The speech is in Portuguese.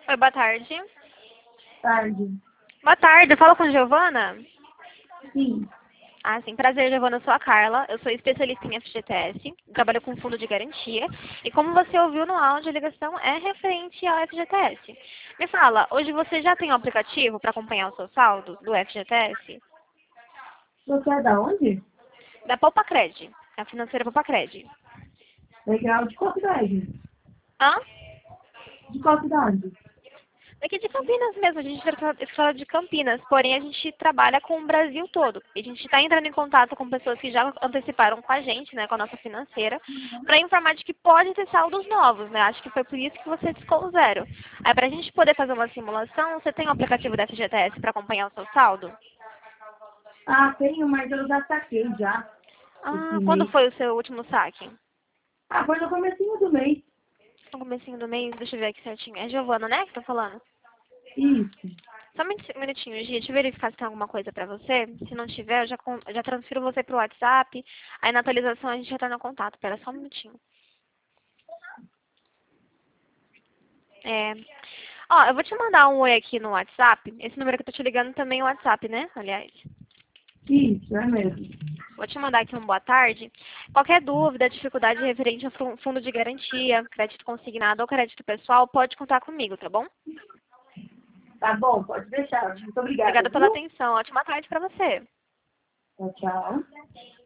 Oi, boa tarde. Tarde. Boa tarde, fala com a Giovana? Sim. Ah, sim, prazer, Giovana, eu sou a Carla, eu sou especialista em FGTS, trabalho com fundo de garantia, e como você ouviu no áudio, a ligação é referente ao FGTS. Me fala, hoje você já tem um aplicativo para acompanhar o seu saldo do FGTS? Você é da onde? Da Poupa-Cred, a financeira Poupa-Cred. Legal. De qual cidade? Hã? De qual cidade? Daqui de Campinas mesmo, a gente fala de Campinas, porém a gente trabalha com o Brasil todo. E a gente está entrando em contato com pessoas que já anteciparam com a gente, né, com a nossa financeira, para informar de que pode ter saldos novos, né? Acho que foi por isso que você discou o zero. Aí para a gente poder fazer uma simulação, você tem o aplicativo da FGTS para acompanhar o seu saldo? Ah, tenho, mas eu já saquei já esse Ah, quando mês. foi o seu último saque? Ah, foi no comecinho do mês. No comecinho do mês, deixa eu ver aqui certinho. É Giovana, né, que tá falando? Isso. Só um minutinho, Gi, deixa eu verificar se tem alguma coisa pra você. Se não tiver, eu já transfiro você pro WhatsApp. Aí na atualização a gente retorna o contato. Espera só um minutinho. É... Ó, eu vou te mandar um oi aqui no WhatsApp. Esse número que eu tô te ligando também é o WhatsApp, né? Aliás. Isso, é mesmo. Vou te mandar aqui um boa tarde. Qualquer dúvida, dificuldade referente ao fundo de garantia, crédito consignado ou crédito pessoal, pode contar comigo, tá bom? Tá bom, pode deixar. Muito obrigada, Obrigada pela viu? atenção. Ótima tarde pra você. Tchau, tchau.